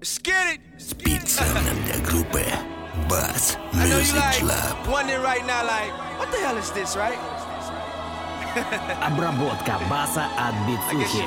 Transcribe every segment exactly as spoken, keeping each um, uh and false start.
Специально для группы Bass Music Club. Обработка баса от бицухи.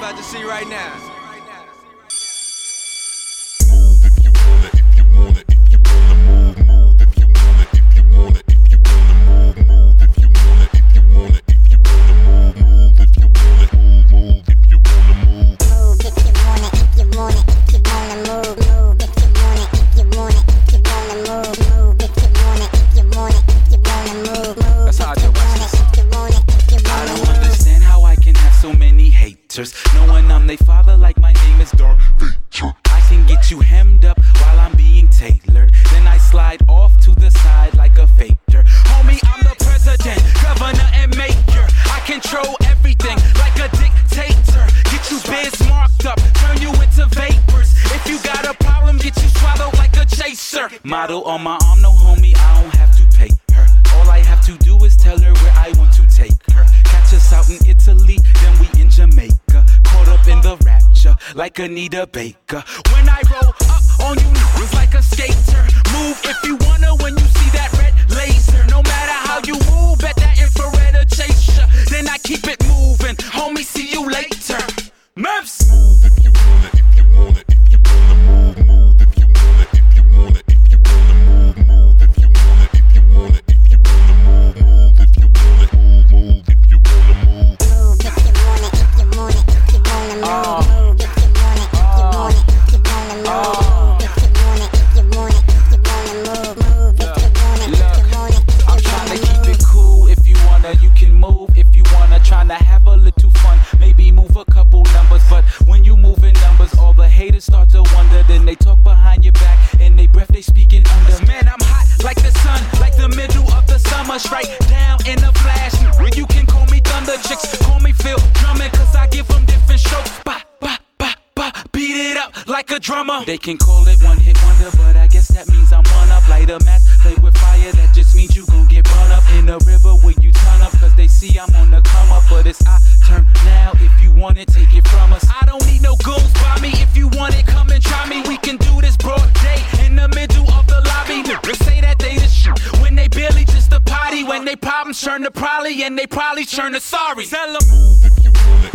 Knowing I'm they father like my name is Dark Vader. I can get you hemmed up while I'm being tailored. Then I slide off to the side like a faker. Homie, I'm the president, governor, and mayor. I control everything like a dictator. Get you biz marked up, turn you into vapors. If you got a problem, get you swallowed like a chaser. Model on my arm, no homie, I don't have to pay her. All I have to do is tell her where I want to take her. Catch us out in Italy, then we in Jamaica. Caught up in the rapture, like Anita Baker. When I roll up on you, it's like a skater. Move if you wanna when you see that red laser. No matter how you move, bet that infrared will chase ya. Then I keep it moving, homie, see you later. Memphis. Move if you wanna, if you wanna, if you wanna move, move if you wanna, if you wanna, if you wanna move, move if you wanna, if you wanna, if you wanna move, move if you wanna, move, move if you wanna move. Move if you wanna, if you wanna, if you wanna move, move if you wanna, if you wanna, if you wanna move, if you wanna, if you wanna, if you wanna move, move if you wanna, if you wanna. I'm trying to keep it cool. If you wanna, you can move. If you wanna, trying to have a little fun. Maybe move a couple numbers, but when you move in numbers, all the haters start to wonder. Then they talk behind your back, and they breath they speaking under. Man, I'm hot like the sun, like the middle of the summer, straight down in a flash. You can call me Thunder, chicks call me Phil Drummond, cause I give them different strokes. Ba, ba, ba, ba, beat it up like a drummer. They can call it one hit wonder, but I guess that means I'm one up. Light a match, play with fire, that just means you gon' get burned up in the river where you turn up, cause they see I'm on the come up. But it's our turn now, if you want it, take it from us. I don't need no goons by me, if you want it, come and try me. We can do this broad day, in the middle of the lobby. Niggas say that they the shit, when they barely just a potty. When they problems turn to probably, and they probably turn to sorry. Tell them move if you wanna.